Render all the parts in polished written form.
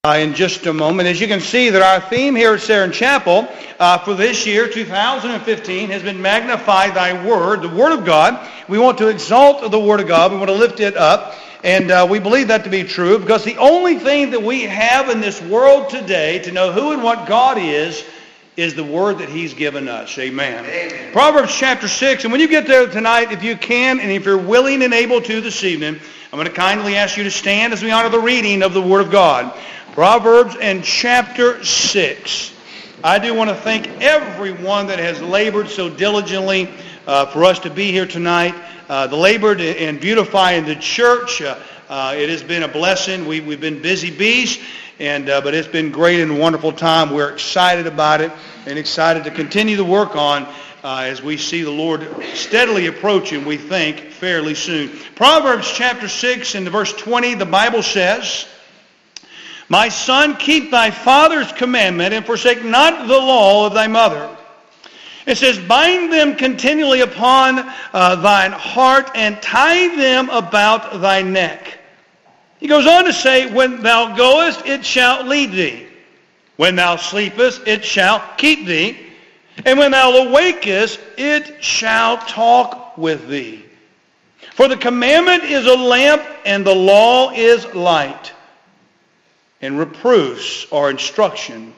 In just a moment. As you can see, that our theme here at Saron Chapel for this year, 2015, has been Magnify Thy Word, the Word of God. We want to exalt the Word of God. We want to lift it up. And we believe that to be true because the only thing that we have in this world today to know who and what God is the Word that He's given us. Amen. Amen. Proverbs chapter 6. And when you get there tonight, if you can, and if you're willing and able to this evening, I'm going to kindly ask you to stand as we honor the reading of the Word of God. Proverbs and chapter 6. I do want to thank everyone that has labored so diligently for us to be here tonight. The labored in beautifying the church. It has been a blessing. We've been busy bees, but it's been great and wonderful time. We're excited about it and excited to continue to work on as we see the Lord steadily approaching, we think, fairly soon. Proverbs chapter 6 and verse 20, the Bible says, "My son, keep thy father's commandment, and forsake not the law of thy mother." It says, "Bind them continually upon thine heart, and tie them about thy neck." He goes on to say, "When thou goest, it shall lead thee. When thou sleepest, it shall keep thee. And when thou awakest, it shall talk with thee. For the commandment is a lamp, and the law is light. And reproofs of instruction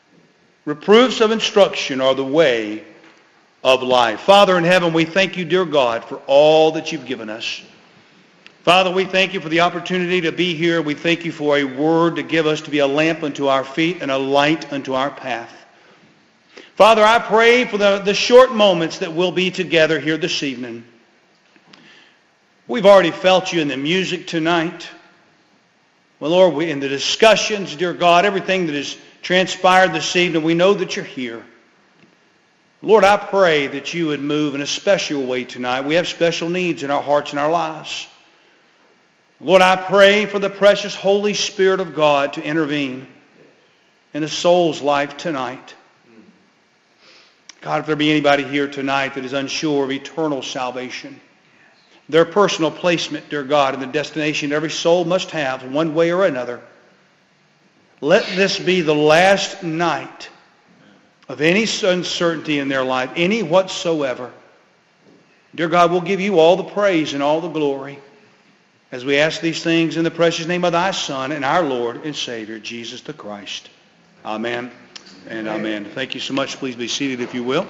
are the way of life." Father in heaven, we thank you, dear God, for all that you've given us. Father, we thank you for the opportunity to be here. We thank you for a word to give us to be a lamp unto our feet and a light unto our path. Father, I pray for the short moments that we'll be together here this evening. We've already felt you in the music tonight. Well, Lord, in the discussions, dear God, everything that has transpired this evening, we know that you're here. Lord, I pray that you would move in a special way tonight. We have special needs in our hearts and our lives. Lord, I pray for the precious Holy Spirit of God to intervene in a soul's life tonight. God, if there be anybody here tonight that is unsure of eternal salvation, their personal placement, dear God, and the destination every soul must have in one way or another, let this be the last night of any uncertainty in their life, any whatsoever. Dear God, we'll give you all the praise and all the glory as we ask these things in the precious name of thy Son and our Lord and Savior, Jesus the Christ. Amen and amen. Thank you so much. Please be seated if you will.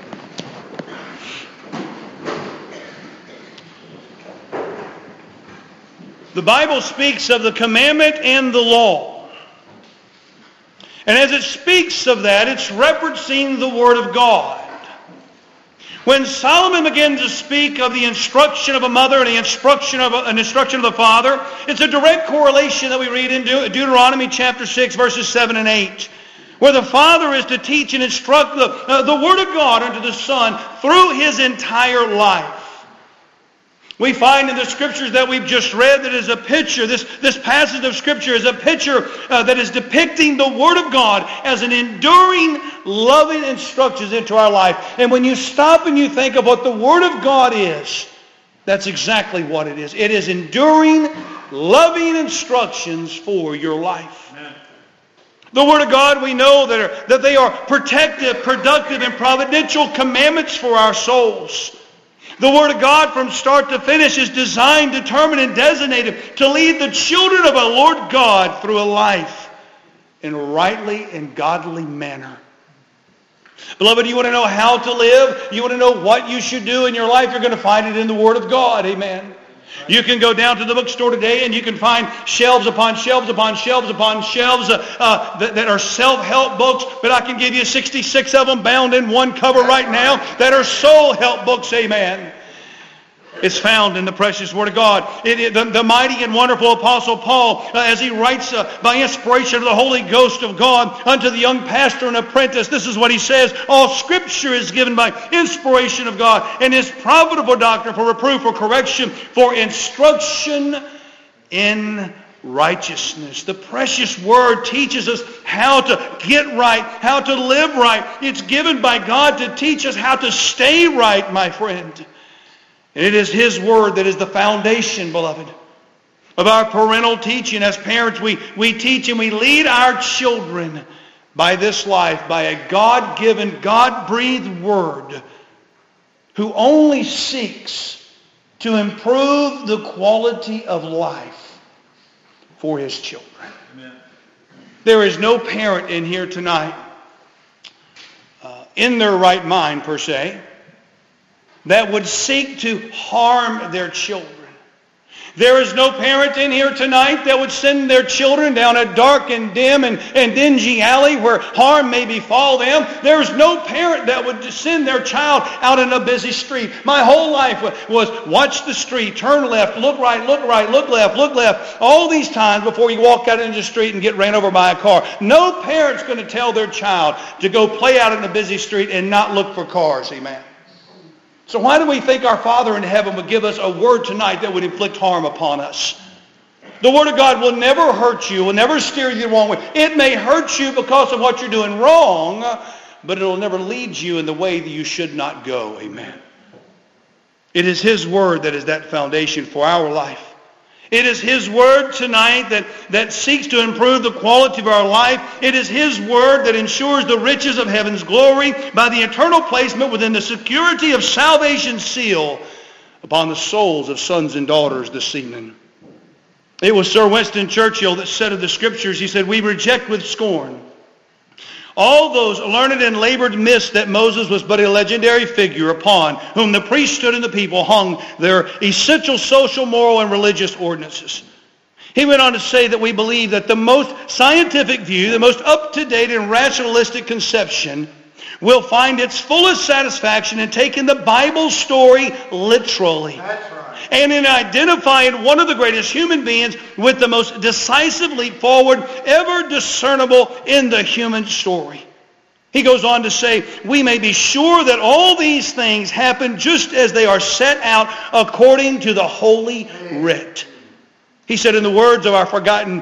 The Bible speaks of the commandment and the law. And as it speaks of that, it's referencing the Word of God. When Solomon began to speak of the instruction of a mother and the instruction of the father, it's a direct correlation that we read in Deuteronomy chapter 6, verses 7 and 8, where the father is to teach and instruct the Word of God unto the son through his entire life. We find in the Scriptures that we've just read that is a picture, this passage of Scripture is a picture that is depicting the Word of God as an enduring, loving instructions into our life. And when you stop and you think of what the Word of God is, that's exactly what it is. It is enduring, loving instructions for your life. Amen. The Word of God, we know that they are protective, productive, and providential commandments for our souls. The Word of God from start to finish is designed, determined, and designated to lead the children of our Lord God through a life in a rightly and godly manner. Beloved, you want to know how to live? You want to know what you should do in your life? You're going to find it in the Word of God. Amen. You can go down to the bookstore today and you can find shelves upon shelves upon shelves upon shelves that are self-help books, but I can give you 66 of them bound in one cover right now that are soul-help books. Amen. It's found in the precious Word of God. The mighty and wonderful Apostle Paul, as he writes by inspiration of the Holy Ghost of God unto the young pastor and apprentice, this is what he says: "All Scripture is given by inspiration of God and is profitable doctrine for reproof, for correction, for instruction in righteousness." The precious Word teaches us how to get right, how to live right. It's given by God to teach us how to stay right, my friend. And it is His Word that is the foundation, beloved. of our parental teaching. As parents, we teach and we lead our children by this life, by a God-given, God-breathed word who only seeks to improve the quality of life for his children. Amen. There is no parent in here tonight, in their right mind per se, that would seek to harm their children. There is no parent in here tonight that would send their children down a dark and dim and dingy alley where harm may befall them. There is no parent that would send their child out in a busy street. My whole life was watch the street, turn left, look right, look left, look left, all these times before you walk out into the street and get ran over by a car. No parent's going to tell their child to go play out in a busy street and not look for cars. Amen. So why do we think our Father in heaven would give us a word tonight that would inflict harm upon us? The Word of God will never hurt you, will never steer you the wrong way. It may hurt you because of what you're doing wrong, but it will never lead you in the way that you should not go. Amen. It is His Word that is that foundation for our life. It is His Word tonight that seeks to improve the quality of our life. It is His Word that ensures the riches of heaven's glory by the eternal placement within the security of salvation's seal upon the souls of sons and daughters this evening. It was Sir Winston Churchill that said of the Scriptures, he said, "We reject with scorn all those learned and labored myths that Moses was but a legendary figure upon whom the priesthood and the people hung their essential social, moral, and religious ordinances." He went on to say that we believe that the most scientific view, the most up-to-date and rationalistic conception will find its fullest satisfaction in taking the Bible story literally. That's right. And in identifying one of the greatest human beings with the most decisive leap forward ever discernible in the human story. He goes on to say, "We may be sure that all these things happen just as they are set out according to the Holy Writ." He said in the words of a forgotten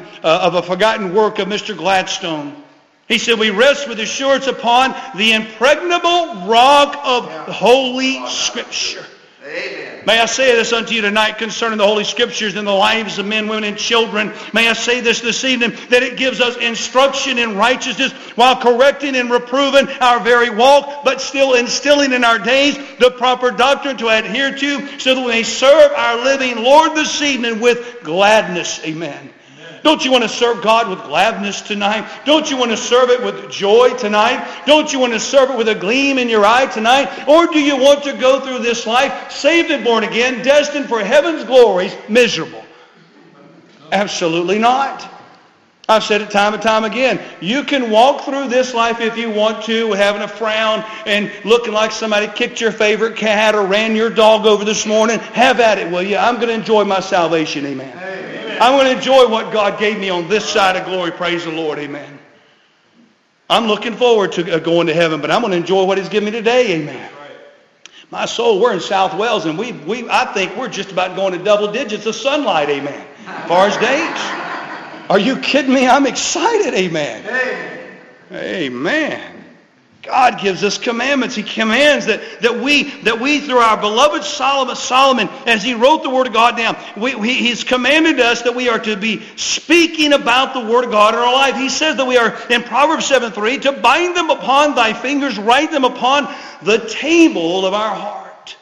work of Mr. Gladstone, he said, "We rest with assurance upon the impregnable rock of Holy Scripture." Amen. May I say this unto you tonight concerning the Holy Scriptures and the lives of men, women, and children. May I say this evening, that it gives us instruction in righteousness while correcting and reproving our very walk, but still instilling in our days the proper doctrine to adhere to, so that we may serve our living Lord this evening with gladness. Amen. Don't you want to serve God with gladness tonight? Don't you want to serve it with joy tonight? Don't you want to serve it with a gleam in your eye tonight? Or do you want to go through this life, saved and born again, destined for heaven's glories, miserable? Absolutely not. I've said it time and time again. You can walk through this life if you want to, having a frown and looking like somebody kicked your favorite cat or ran your dog over this morning. Have at it, will you? I'm going to enjoy my salvation. Amen. I'm going to enjoy what God gave me on this side of glory. Praise the Lord. Amen. I'm looking forward to going to heaven, but I'm going to enjoy what He's given me today. Amen. My soul, we're in South Wales, and I think we're just about going to double digits of sunlight. Amen. As far as days. Are you kidding me? I'm excited. Amen. Amen. God gives us commandments. He commands that we through our beloved Solomon, as he wrote the Word of God down, he's commanded us that we are to be speaking about the Word of God in our life. He says that we are, in Proverbs 7:3, to bind them upon thy fingers, write them upon the table of our heart.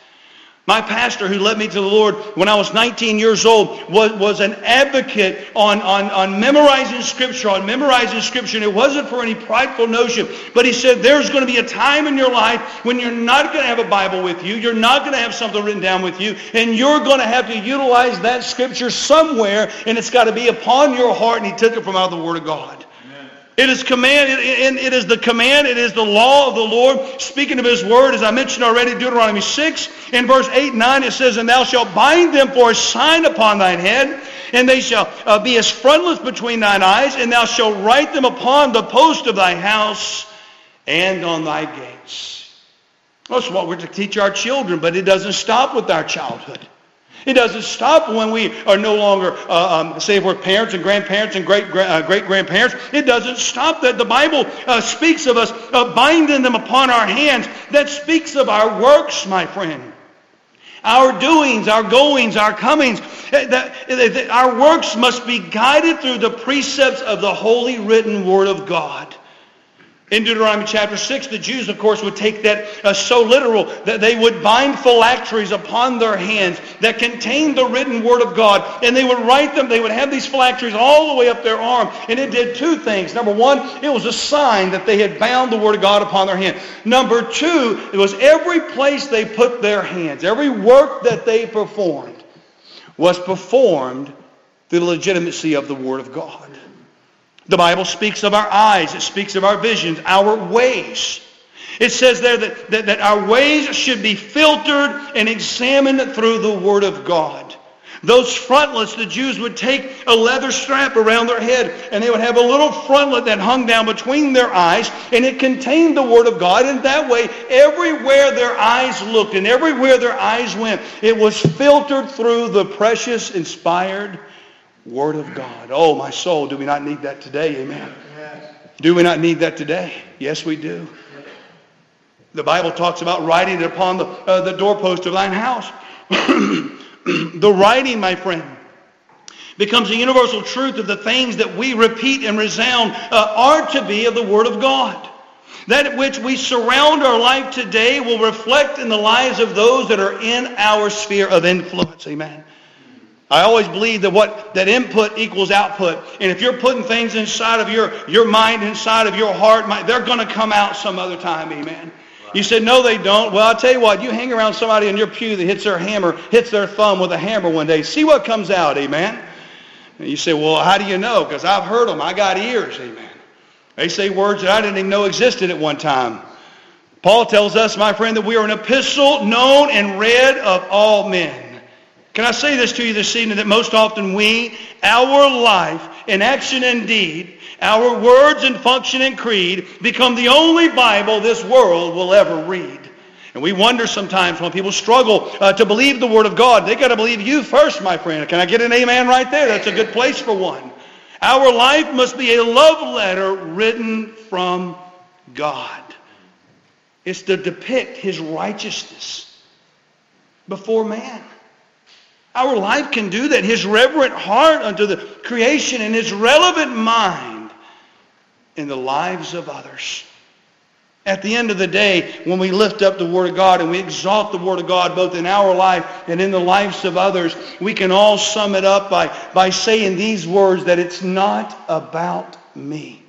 My pastor, who led me to the Lord when I was 19 years old, was an advocate on memorizing Scripture, And it wasn't for any prideful notion. But he said, there's going to be a time in your life when you're not going to have a Bible with you. You're not going to have something written down with you. And you're going to have to utilize that Scripture somewhere. And it's got to be upon your heart. And he took it from out of the Word of God. It is command. It is the command. It is the law of the Lord. Speaking of His Word, as I mentioned already, Deuteronomy 6, in verse 8 and 9, it says, "And thou shalt bind them for a sign upon thine head, and they shall be as frontlets between thine eyes, and thou shalt write them upon the post of thy house and on thy gates." That's what we're to teach our children, but it doesn't stop with our childhood. It doesn't stop when we are no longer, say if we're parents and grandparents and great-grandparents. It doesn't stop that. The Bible speaks of us binding them upon our hands. That speaks of our works, my friend. Our doings, our goings, our comings, our works must be guided through the precepts of the holy written Word of God. In Deuteronomy chapter 6, the Jews, of course, would take that so literal that they would bind phylacteries upon their hands that contained the written Word of God. And they would write them. They would have these phylacteries all the way up their arm. And it did two things. Number one, it was a sign that they had bound the Word of God upon their hand. Number two, it was every place they put their hands, every work that they performed was performed through the legitimacy of the Word of God. The Bible speaks of our eyes. It speaks of our visions, our ways. It says there that our ways should be filtered and examined through the Word of God. Those frontlets, the Jews would take a leather strap around their head, and they would have a little frontlet that hung down between their eyes, and it contained the Word of God. And that way, everywhere their eyes looked and everywhere their eyes went, it was filtered through the precious, inspired Word of God. Oh, my soul, do we not need that today? Amen. Yes. Do we not need that today? Yes, we do. Yes. The Bible talks about writing it upon the doorpost of thine house. The writing, my friend, becomes a universal truth of the things that we repeat and resound are to be of the Word of God. That which we surround our life today will reflect in the lives of those that are in our sphere of influence. Amen. I always believe that input equals output. And if you're putting things inside of your mind, inside of your heart, they're going to come out some other time. Amen. You said, no, they don't. Well, I'll tell you what. You hang around somebody in your pew that hits their thumb with a hammer one day. See what comes out. Amen. And you say, well, how do you know? Because I've heard them. I got ears. Amen. They say words that I didn't even know existed at one time. Paul tells us, my friend, that we are an epistle known and read of all men. Can I say this to you this evening, that most often our life in action and deed, our words and function and creed become the only Bible this world will ever read. And we wonder sometimes when people struggle to believe the Word of God, they got to believe you first, my friend. Can I get an amen right there? That's a good place for one. Our life must be a love letter written from God. It's to depict His righteousness before man. Our life can do that. His reverent heart unto the creation and His relevant mind in the lives of others. At the end of the day, when we lift up the Word of God and we exalt the Word of God both in our life and in the lives of others, we can all sum it up by saying these words, that it's not about me.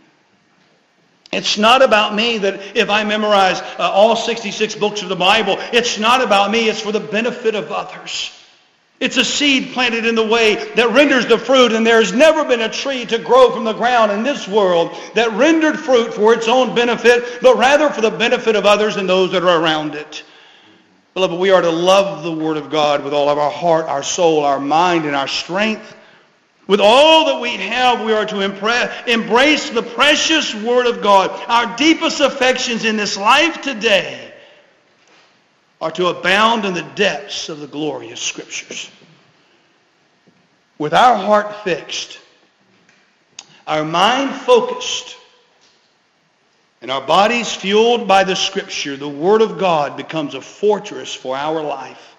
It's not about me that if I memorize all 66 books of the Bible, it's not about me. It's for the benefit of others. It's a seed planted in the way that renders the fruit, and there has never been a tree to grow from the ground in this world that rendered fruit for its own benefit, but rather for the benefit of others and those that are around it. Beloved, we are to love the Word of God with all of our heart, our soul, our mind, and our strength. With all that we have, we are to embrace the precious Word of God. Our deepest affections in this life today are to abound in the depths of the glorious Scriptures. With our heart fixed, our mind focused, and our bodies fueled by the Scripture, the Word of God becomes a fortress for our life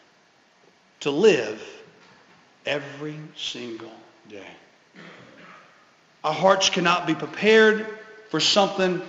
to live every single day. Our hearts cannot be prepared for something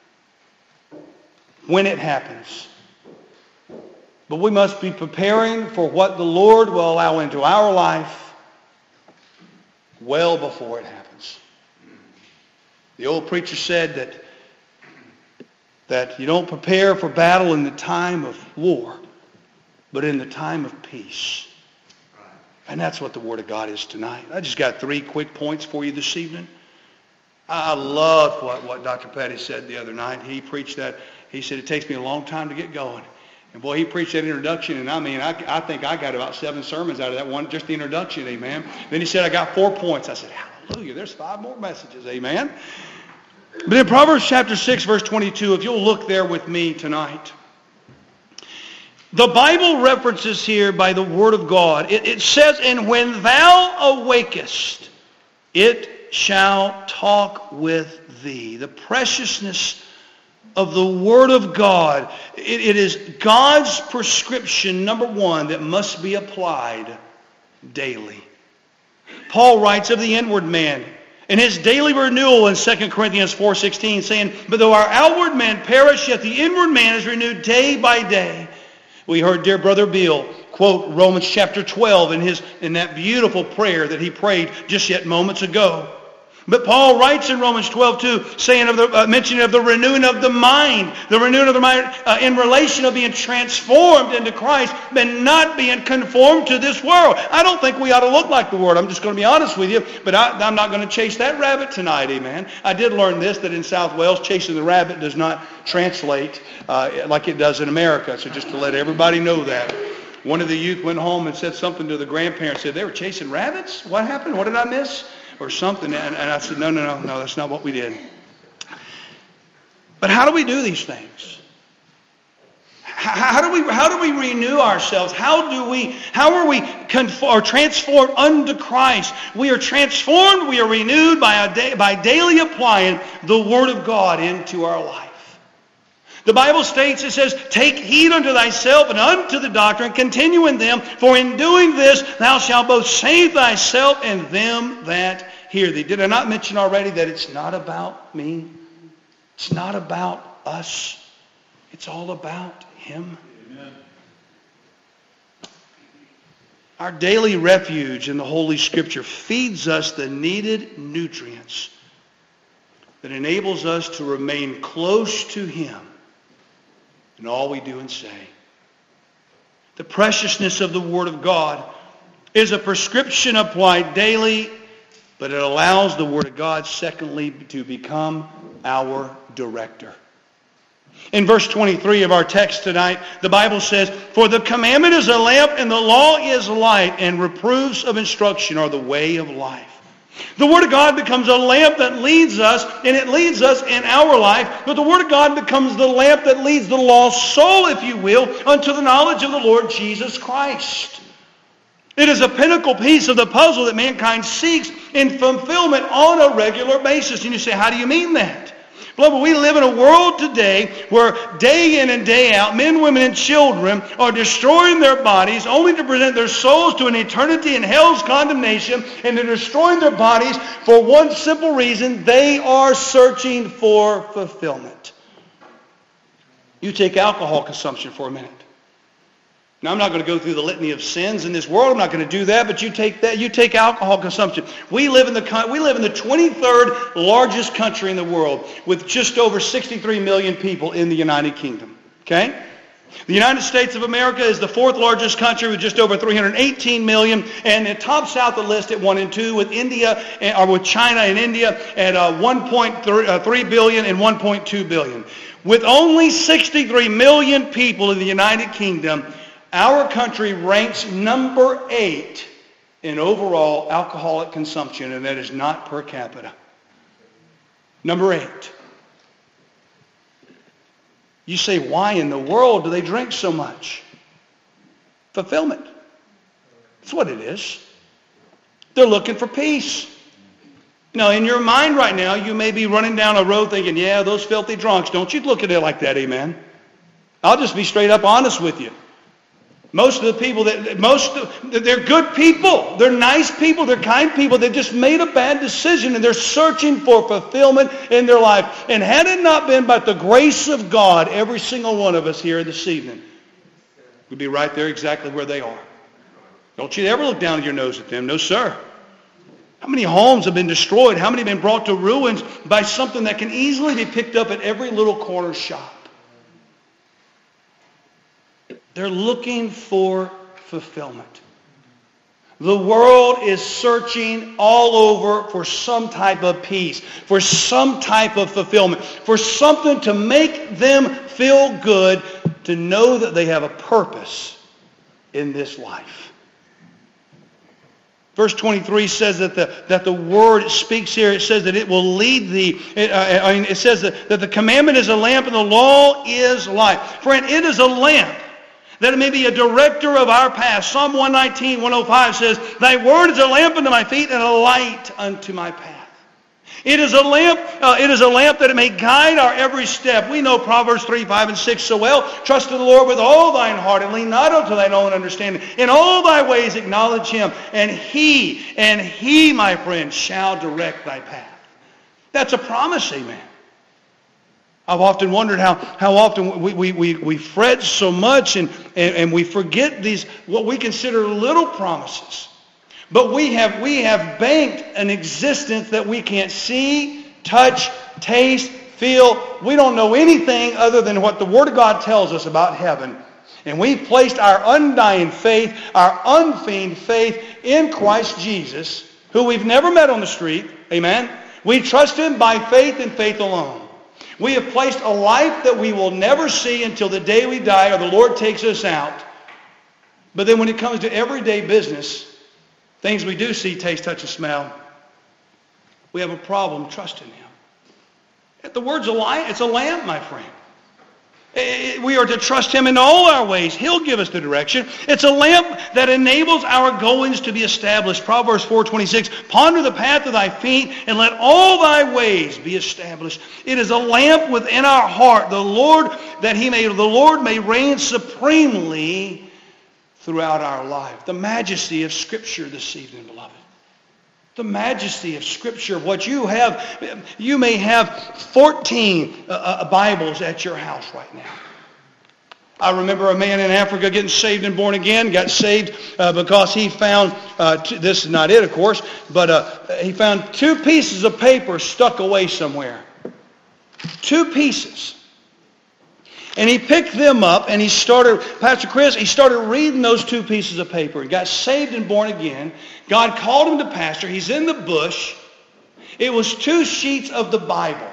when it happens. But we must be preparing for what the Lord will allow into our life well before it happens. The old preacher said that you don't prepare for battle in the time of war, but in the time of peace. And that's what the Word of God is tonight. I just got 3 quick points for you this evening. I loved what Dr. Petty said the other night. He preached that. He said, it takes me a long time to get going. And boy, he preached that introduction, and I think I got about 7 sermons out of that one, just the introduction, amen. Then he said, I got 4 points. I said, hallelujah, there's 5 more messages, amen. But in Proverbs chapter 6, verse 22, if you'll look there with me tonight, the Bible references here by the Word of God. It says, and when thou awakest, it shall talk with thee. The preciousness of the Word of God. It is God's prescription, number one, that must be applied daily. Paul writes of the inward man in his daily renewal in 2 Corinthians 4:16, saying, "But though our outward man perish, yet the inward man is renewed day by day." We heard dear Brother Bill quote Romans chapter 12 in that beautiful prayer that he prayed just yet moments ago. But Paul writes in Romans 12:2, saying mentioning of the renewing of the mind in relation of being transformed into Christ and not being conformed to this world. I don't think we ought to look like the world. I'm just going to be honest with you, but I'm not going to chase that rabbit tonight, amen. I did learn this, that in South Wales, chasing the rabbit does not translate like it does in America. So just to let everybody know that. One of the youth went home and said something to the grandparents, said, "They were chasing rabbits? What happened? What did I miss?" Or something. And I said, no, that's not what we did. But how do we do these things? How do we renew ourselves? How are we transformed unto Christ? We are transformed, we are renewed by daily applying the Word of God into our life. The Bible states, it says, "Take heed unto thyself and unto the doctrine, continue in them, for in doing this thou shalt both save thyself and them that hear thee." Did I not mention already that it's not about me? It's not about us. It's all about Him. Amen. Our daily refuge in the Holy Scripture feeds us the needed nutrients that enables us to remain close to Him in all we do and say. The preciousness of the Word of God is a prescription applied daily, but it allows the Word of God, secondly, to become our director. In verse 23 of our text tonight, the Bible says, "For the commandment is a lamp, and the law is light, and reproofs of instruction are the way of life." The Word of God becomes a lamp that leads us, and it leads us in our life, but the Word of God becomes the lamp that leads the lost soul, if you will, unto the knowledge of the Lord Jesus Christ. It is a pinnacle piece of the puzzle that mankind seeks in fulfillment on a regular basis. And you say, how do you mean that? Beloved, we live in a world today where day in and day out, men, women, and children are destroying their bodies only to present their souls to an eternity in hell's condemnation, and they're destroying their bodies for one simple reason: they are searching for fulfillment. You take alcohol consumption for a minute. Now, I'm not going to go through the litany of sins in this world. I'm not going to do that, but you take alcohol consumption. We live in the 23rd largest country in the world with just over 63 million people in the United Kingdom. Okay? The United States of America is the 4th largest country with just over 318 million, and it tops out the list at 1 and 2 with with China and India at 1.3 billion and 1.2 billion. With only 63 million people in the United Kingdom, our country ranks number 8 in overall alcoholic consumption, and that is not per capita. Number 8. You say, why in the world do they drink so much? Fulfillment. That's what it is. They're looking for peace. Now, in your mind right now, you may be running down a road thinking, yeah, those filthy drunks. Don't you look at it like that, amen? I'll just be straight up honest with you. Most of the people, they're good people. They're nice people. They're kind people. They've just made a bad decision, and they're searching for fulfillment in their life. And had it not been by the grace of God, every single one of us here this evening would be right there exactly where they are. Don't you ever look down your nose at them. No, sir. How many homes have been destroyed? How many have been brought to ruins by something that can easily be picked up at every little corner shop? They're looking for fulfillment. The world is searching all over for some type of peace, for some type of fulfillment, for something to make them feel good, to know that they have a purpose in this life. Verse 23 says that the Word speaks here. It says that it will lead thee. It says that the commandment is a lamp and the law is light. Friend, it is a lamp that it may be a director of our path. Psalm 119, 105 says, "Thy word is a lamp unto my feet and a light unto my path." It is a lamp that it may guide our every step. We know Proverbs 3, 5, and 6 so well. Trust in the Lord with all thine heart, and lean not unto thine own understanding. In all thy ways acknowledge him, and he, my friend, shall direct thy path. That's a promise, amen. I've often wondered how often we fret so much and we forget these, what we consider little promises. But we have banked an existence that we can't see, touch, taste, feel. We don't know anything other than what the Word of God tells us about heaven. And we've placed our undying faith, our unfeigned faith in Christ Jesus, who we've never met on the street. Amen. We trust him by faith and faith alone. We have placed a life that we will never see until the day we die or the Lord takes us out. But then when it comes to everyday business, things we do see, taste, touch, and smell, we have a problem trusting him. The word's a lie. It's a lamp, my friend. We are to trust him in all our ways. He'll give us the direction. It's a lamp that enables our goings to be established. Proverbs 4:26, ponder the path of thy feet and let all thy ways be established. It is a lamp within our heart. The Lord may reign supremely throughout our life. The majesty of Scripture this evening, beloved. The majesty of Scripture. What you have, you may have 14 Bibles at your house right now. I remember a man in Africa getting saved and born again. Got saved because he found, this is not it of course, but he found 2 pieces of paper stuck away somewhere. 2 pieces. And he picked them up and he started reading those 2 pieces of paper. He got saved and born again. God called him to pastor. He's in the bush. It was 2 sheets of the Bible.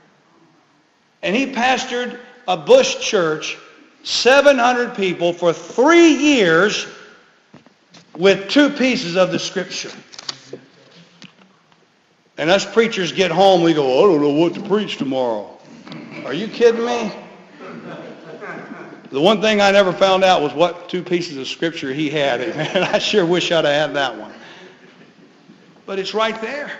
And he pastored a bush church, 700 people for 3 years with 2 pieces of the Scripture. And us preachers get home, we go, I don't know what to preach tomorrow. Are you kidding me? The one thing I never found out was what 2 pieces of Scripture he had. And I sure wish I'd have had that one. But it's right there.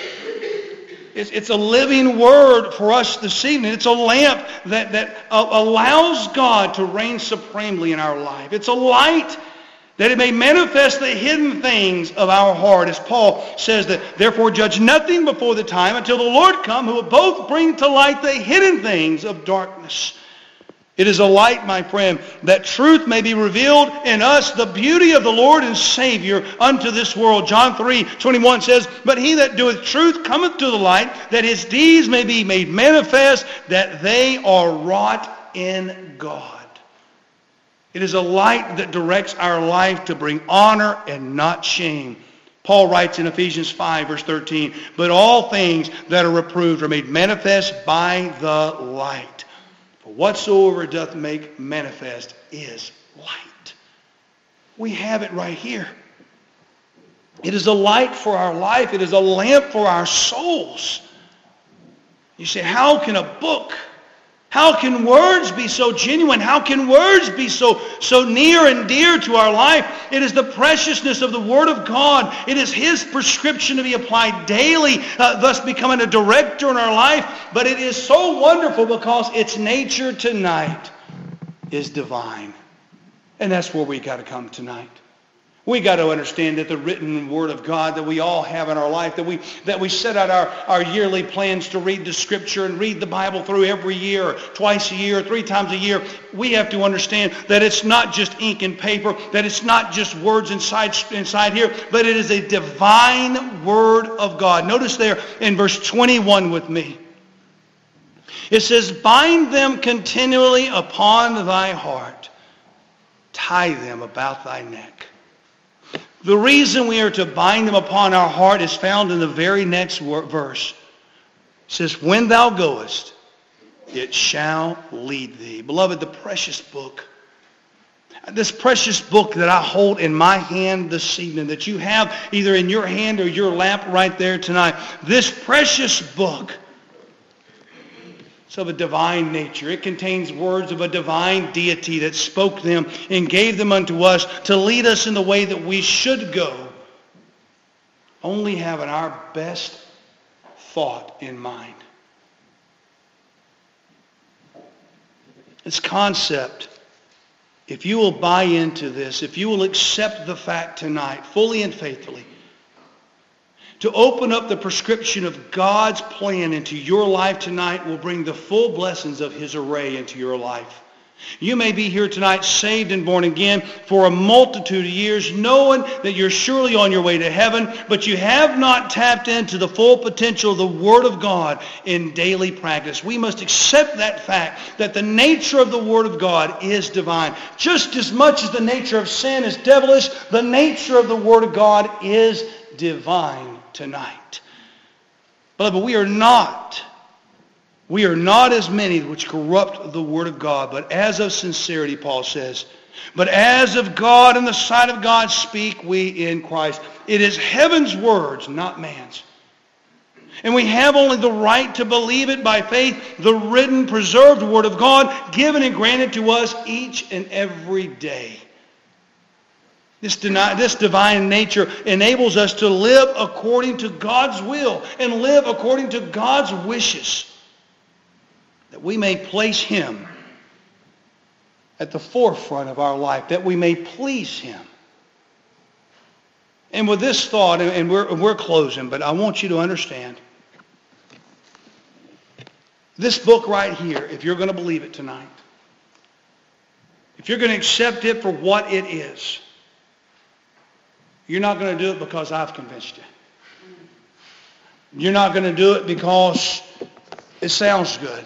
It's a living word for us this evening. It's a lamp that allows God to reign supremely in our life. It's a light that it may manifest the hidden things of our heart. As Paul says that, therefore judge nothing before the time until the Lord come, who will both bring to light the hidden things of darkness. It is a light, my friend, that truth may be revealed in us, the beauty of the Lord and Savior unto this world. John 3:21 says, but he that doeth truth cometh to the light, that his deeds may be made manifest, that they are wrought in God. It is a light that directs our life to bring honor and not shame. Paul writes in Ephesians 5, verse 13, but all things that are reproved are made manifest by the light. For whatsoever doth make manifest is light. We have it right here. It is a light for our life. It is a lamp for our souls. You say, how can a book, how can words be so genuine? How can words be so near and dear to our life? It is the preciousness of the Word of God. It is his prescription to be applied daily, thus becoming a director in our life. But it is so wonderful because its nature tonight is divine. And that's where we got to come tonight. We got to understand that the written Word of God that we all have in our life, that we set out our yearly plans to read the Scripture and read the Bible through every year, or twice a year, 3 times a year, we have to understand that it's not just ink and paper, that it's not just words inside here, but it is a divine Word of God. Notice there in verse 21 with me. It says, bind them continually upon thy heart, tie them about thy neck. The reason we are to bind them upon our heart is found in the very next verse. It says, when thou goest, it shall lead thee. Beloved, the precious book, this precious book that I hold in my hand this evening, that you have either in your hand or your lap right there tonight, this precious book, it's of a divine nature. It contains words of a divine deity that spoke them and gave them unto us to lead us in the way that we should go. Only having our best thought in mind. This concept, if you will buy into this, if you will accept the fact tonight, fully and faithfully, to open up the prescription of God's plan into your life tonight will bring the full blessings of His array into your life. You may be here tonight saved and born again for a multitude of years, knowing that you're surely on your way to heaven, but you have not tapped into the full potential of the Word of God in daily practice. We must accept that fact that the nature of the Word of God is divine. Just as much as the nature of sin is devilish, the nature of the Word of God is divine tonight. Beloved, we are not as many which corrupt the Word of God, but as of sincerity, Paul says. But as of God and the sight of God speak we in Christ. It is heaven's words, not man's. And we have only the right to believe it by faith, the written, preserved Word of God, given and granted to us each and every day. This divine nature enables us to live according to God's will and live according to God's wishes, that we may place Him at the forefront of our life, that we may please Him. And with this thought, and we're closing, but I want you to understand, this book right here, if you're going to believe it tonight, if you're going to accept it for what it is, you're not going to do it because I've convinced you. You're not going to do it because it sounds good.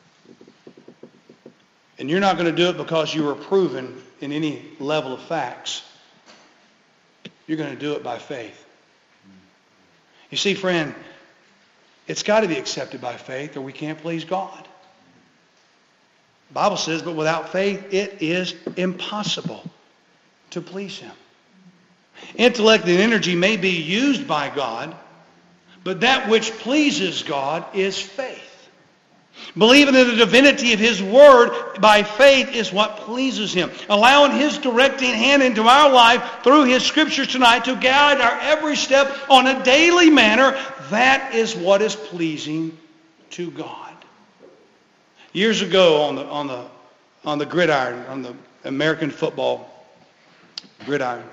And you're not going to do it because you were proven in any level of facts. You're going to do it by faith. You see, friend, it's got to be accepted by faith or we can't please God. The Bible says, but without faith it is impossible to please Him. Intellect and energy may be used by God, but that which pleases God is faith. Believing in the divinity of His Word by faith is what pleases Him. Allowing His directing hand into our life through His Scriptures tonight to guide our every step on a daily manner, that is what is pleasing to God. Years ago on the gridiron, on the American football gridiron,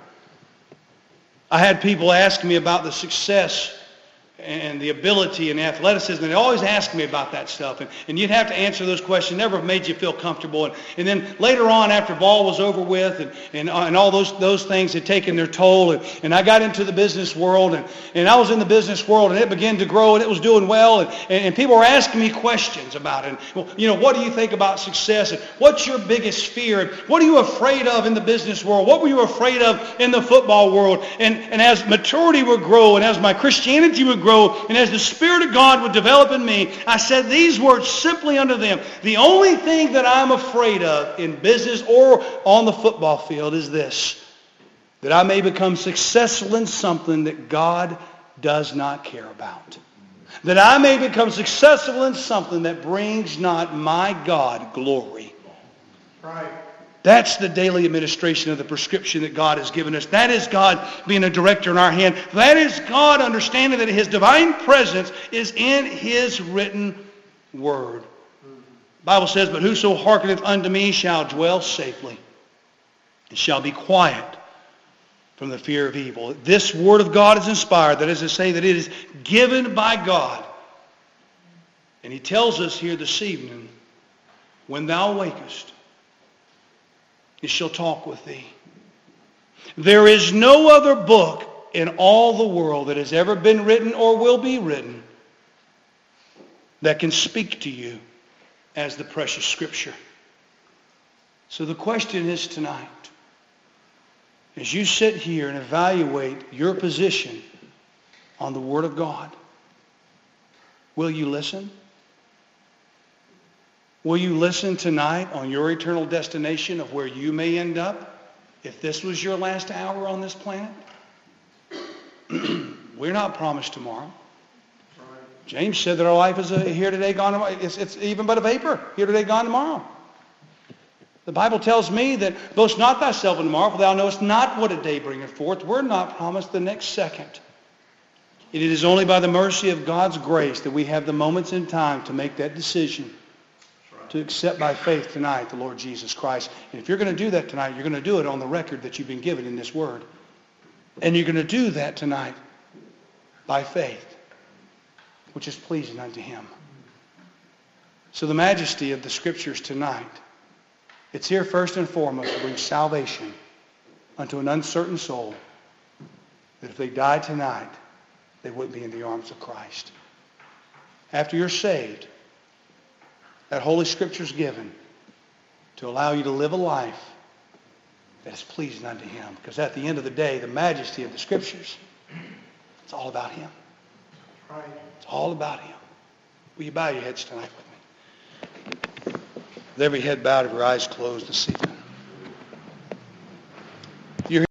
I had people ask me about the success and the ability and athleticism. And they always ask me about that stuff. And you'd have to answer those questions. Never made you feel comfortable. And then later on, after ball was over with and all those things had taken their toll. And I got into the business world. And I was in the business world. And it began to grow. And it was doing well. And people were asking me questions about it. Well, what do you think about success? And what's your biggest fear? And what are you afraid of in the business world? What were you afraid of in the football world? And as maturity would grow and as my Christianity would grow, and as the Spirit of God would develop in me, I said these words simply unto them. The only thing that I'm afraid of in business or on the football field is this, that I may become successful in something that God does not care about. That I may become successful in something that brings not my God glory. Right. That's the daily administration of the prescription that God has given us. That is God being a director in our hand. That is God understanding that His divine presence is in His written Word. The Bible says, but whoso hearkeneth unto me shall dwell safely and shall be quiet from the fear of evil. This Word of God is inspired. That is to say that it is given by God. And He tells us here this evening, when thou wakest, it shall talk with thee. There is no other book in all the world that has ever been written or will be written that can speak to you as the precious Scripture. So the question is tonight, as you sit here and evaluate your position on the Word of God, will you listen? Will you listen tonight on your eternal destination of where you may end up if this was your last hour on this planet? We're not promised tomorrow. James said that our life is here today, gone tomorrow. It's even but a vapor, here today, gone tomorrow. The Bible tells me that boast not thyself in tomorrow, for thou knowest not what a day bringeth forth. We're not promised the next second. It is only by the mercy of God's grace that we have the moments in time to make that decision to accept by faith tonight the Lord Jesus Christ. And if you're going to do that tonight, you're going to do it on the record that you've been given in this word. And you're going to do that tonight by faith, which is pleasing unto him. So the majesty of the Scriptures tonight, it's here first and foremost to bring salvation unto an uncertain soul, that if they died tonight, they wouldn't be in the arms of Christ. After you're saved, that Holy Scripture is given to allow you to live a life that is pleasing unto him. Because at the end of the day, the majesty of the Scriptures, it's all about him. Right. It's all about him. Will you bow your heads tonight with me? With every head bowed, every eyes closed this evening.